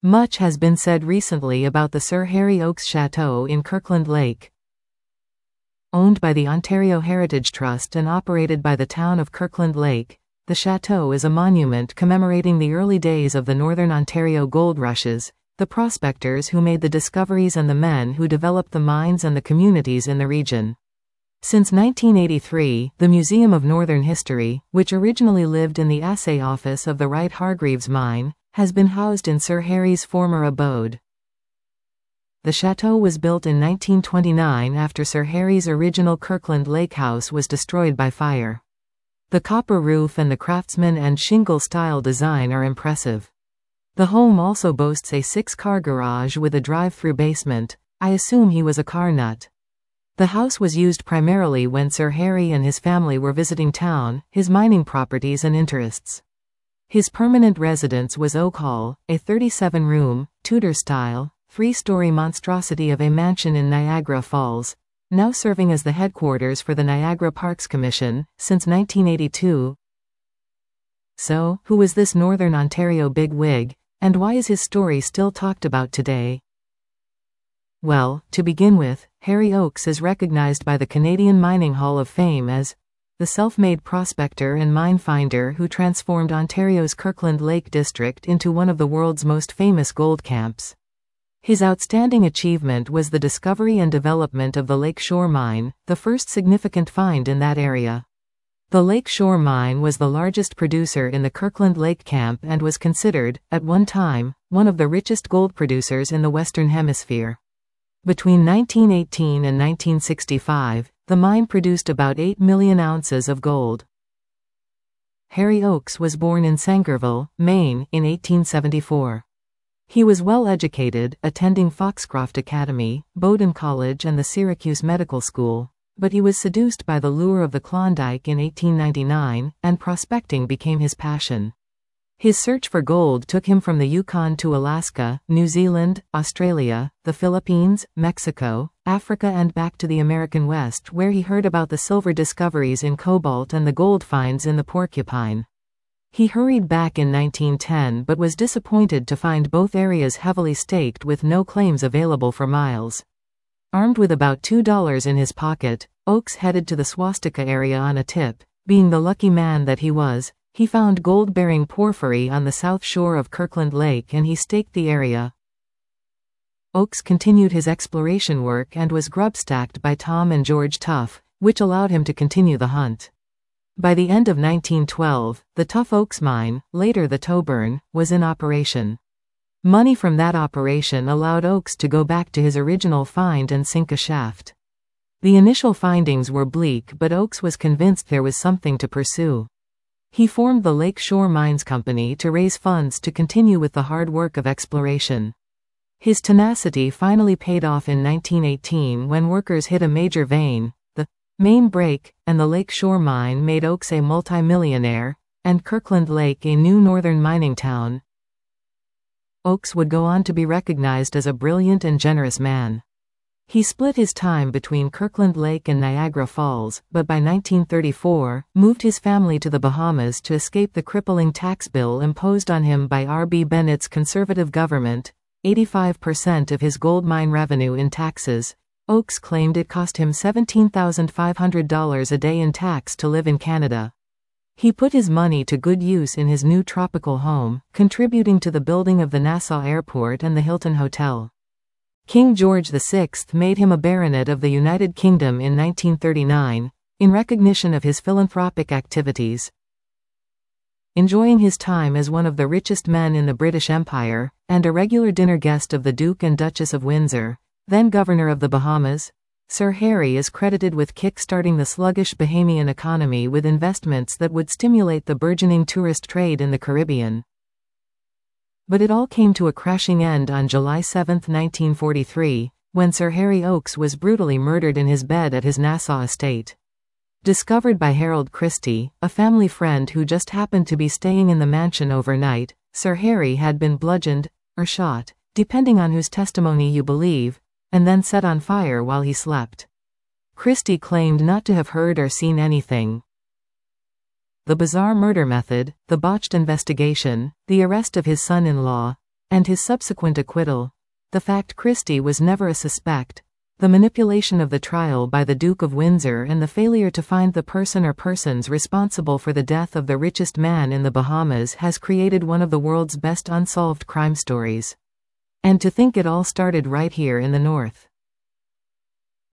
Much has been said recently about the Sir Harry Oakes Chateau in Kirkland Lake. Owned by the Ontario Heritage Trust and operated by the town of Kirkland Lake, the chateau is a monument commemorating the early days of the Northern Ontario gold rushes, the prospectors who made the discoveries and the men who developed the mines and the communities in the region. Since 1983, the Museum of Northern History, which originally lived in the assay office of the Wright Hargreaves mine, has been housed in Sir Harry's former abode. The chateau was built in 1929 after Sir Harry's original Kirkland Lake house was destroyed by fire. The copper roof and the craftsman and shingle-style design are impressive. The home also boasts a 6-car garage with a drive-through basement. I assume he was a car nut. The house was used primarily when Sir Harry and his family were visiting town, his mining properties and interests. His permanent residence was Oak Hall, a 37-room, Tudor-style, 3-story monstrosity of a mansion in Niagara Falls, now serving as the headquarters for the Niagara Parks Commission, since 1982. So, who was this Northern Ontario bigwig, and why is his story still talked about today? Well, to begin with, Harry Oakes is recognized by the Canadian Mining Hall of Fame as the self-made prospector and mine finder who transformed Ontario's Kirkland Lake district into one of the world's most famous gold camps. His outstanding achievement was the discovery and development of the Lake Shore Mine, the first significant find in that area. The Lake Shore Mine was the largest producer in the Kirkland Lake camp and was considered, at one time, one of the richest gold producers in the Western Hemisphere. Between 1918 and 1965, the mine produced about 8 million ounces of gold. Harry Oakes was born in Sangerville, Maine, in 1874. He was well educated, attending Foxcroft Academy, Bowdoin College and the Syracuse Medical School, but he was seduced by the lure of the Klondike in 1899, and prospecting became his passion. His search for gold took him from the Yukon to Alaska, New Zealand, Australia, the Philippines, Mexico, Africa and back to the American West where he heard about the silver discoveries in cobalt and the gold finds in the Porcupine. He hurried back in 1910 but was disappointed to find both areas heavily staked with no claims available for miles. Armed with about $2 in his pocket, Oakes headed to the Swastika area on a tip. Being the lucky man that he was, he found gold-bearing porphyry on the south shore of Kirkland Lake and he staked the area. Oakes continued his exploration work and was grub-stacked by Tom and George Tuff, which allowed him to continue the hunt. By the end of 1912, the Tuff Oakes mine, later the Toburn, was in operation. Money from that operation allowed Oakes to go back to his original find and sink a shaft. The initial findings were bleak but Oakes was convinced there was something to pursue. He formed the Lake Shore Mines Company to raise funds to continue with the hard work of exploration. His tenacity finally paid off in 1918 when workers hit a major vein, the Main Break, and the Lake Shore Mine made Oakes a multimillionaire, and Kirkland Lake a new northern mining town. Oakes would go on to be recognized as a brilliant and generous man. He split his time between Kirkland Lake and Niagara Falls, but by 1934, moved his family to the Bahamas to escape the crippling tax bill imposed on him by R.B. Bennett's conservative government, 85% of his gold mine revenue in taxes. Oakes claimed it cost him $17,500 a day in tax to live in Canada. He put his money to good use in his new tropical home, contributing to the building of the Nassau Airport and the Hilton Hotel. King George VI made him a baronet of the United Kingdom in 1939, in recognition of his philanthropic activities. Enjoying his time as one of the richest men in the British Empire, and a regular dinner guest of the Duke and Duchess of Windsor, then Governor of the Bahamas, Sir Harry is credited with kick-starting the sluggish Bahamian economy with investments that would stimulate the burgeoning tourist trade in the Caribbean. But it all came to a crashing end on July 7, 1943, when Sir Harry Oakes was brutally murdered in his bed at his Nassau estate. Discovered by Harold Christie, a family friend who just happened to be staying in the mansion overnight, Sir Harry had been bludgeoned, or shot, depending on whose testimony you believe, and then set on fire while he slept. Christie claimed not to have heard or seen anything. The bizarre murder method, the botched investigation, the arrest of his son-in-law, And his subsequent acquittal. The fact Christie was never a suspect. The manipulation of the trial by the Duke of Windsor and the failure to find the person or persons responsible for the death of the richest man in the Bahamas has created one of the world's best unsolved crime stories. And to think it all started right here in the North.